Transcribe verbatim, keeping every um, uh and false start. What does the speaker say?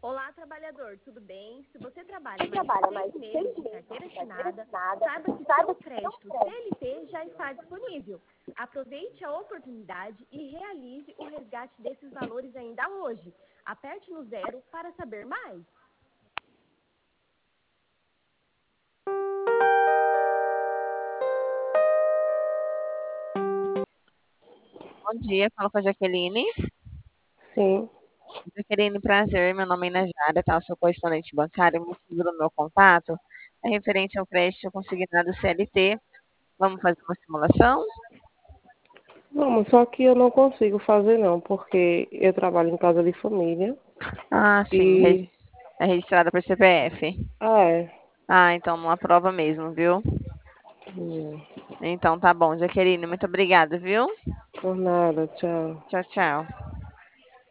Olá, trabalhador, tudo bem? Se você trabalha Você mais de trabalha mais seis de meses seis de meses carteira de carteira assinada, assinada, saiba que saiba seu que seu crédito crédito C L T já está disponível. Aproveite a oportunidade e realize o resgate desses valores ainda hoje. Aperte no zero para saber mais. Bom dia, falo com a Jaqueline. Sim. Jaqueline, prazer, meu nome é Najara, tá? Eu sou correspondente bancário, o motivo do meu contato é referente ao crédito consignado C L T. Vamos fazer uma simulação? Vamos, só que eu não consigo fazer não, porque eu trabalho em casa de família Ah, sim, re- e... é registrada por C P F. Ah, é. Ah, então não aprova mesmo, viu? Hum, Então tá bom, Jaqueline, muito obrigada, viu? Por nada, tchau. Tchau, tchau.